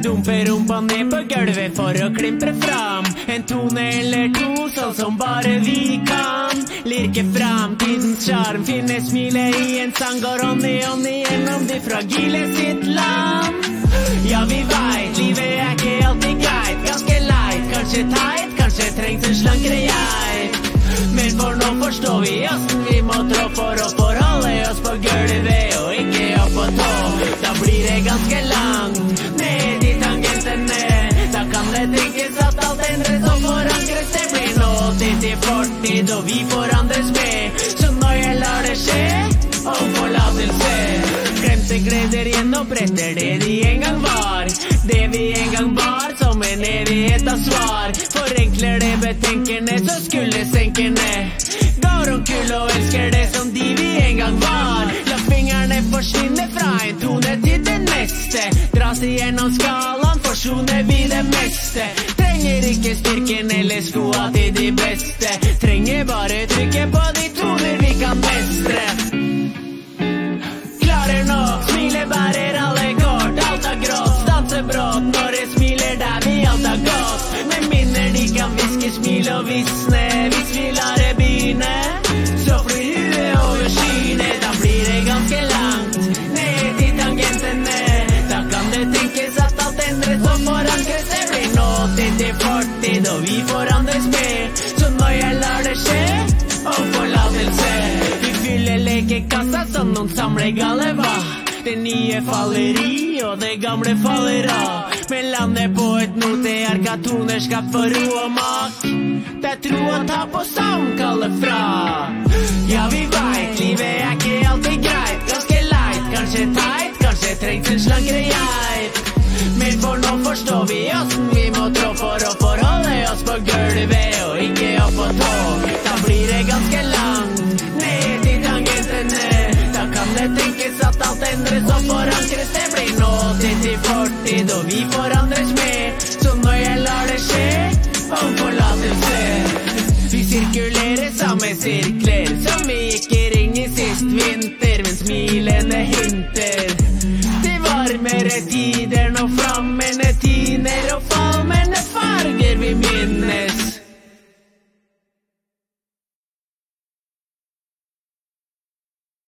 Dumper rumpa ned på gulvet for å klimpre fram en tone eller to, sånn som bare vi kan. Lirke framtidens sjarm, finne smilet i en sang, går hånd i hånd igjennom de fragile sitt land. Ja, vi vet, livet er ikke alltid greit, ganske leit, kanskje teit, kanskje trengs en slankere geit. Men for nå forstår vi hvordan vi må trå for å forholde oss på gulvet og ikke opp på tå. Da blir det ganske langt ned i tangentene. Da kan det tenkes at alt endres og forankres. Det blir nåtid til fortid og vi forandres med. Så når jeg lar det skje og forlatelse, glemte gleder gjenoppretter det de en gang var. Det vi en gang var som en evighet av svar. Forenkler det betenkerne så skulle senkerne. Går omkull og elsker det som de vi en gang var. La fingrene forsvinne fra en tone til det neste. Dras igjennom skalaen, forsoner vi det meste. Trenger ikke styrken eller skoa til de beste. Trenger bare trykke på de toner vi kan mestre. Klarer nok, smilet bærer alle kort. Alt er grått, stanser brått når jeg smiler der vi alt er godt. Med minner de kan viske, smil og visne. Hvis vi lar det begynne, så flyr huet over skyene. Da blir det ganske langt ned til tangentene. Da kan det tenkes at alt endres og forankres. Det blir nåtid til fortid og vi forandres med. Så når jeg lar det skje og forlatelse, vi fyller lekekassa som noen samlegale var. Det nye faller i og det gamle faller av. Men landet på et noteark av toner skapt for ro og mak. Det er tro å ta på samkallet fra. Ja, vi vet, livet er ikke alltid greit, ganske leit, kanskje teit, kanskje trengs en slankere geit. Men for nå forstår vi hvordan vi må trå for å forholde oss på gulvet og ikke opp på tå. Da blir det ganske langt ned i tangentene. Da kan det tenkes at alt endres og forankres. Det blir nåtid til fortid og vi forandres med. Så når jeg lar det skje om forlatelse, vi sirkulerer samme sirkler som vi gikk i ring i sist vinter, men smilende hinter til varmere tid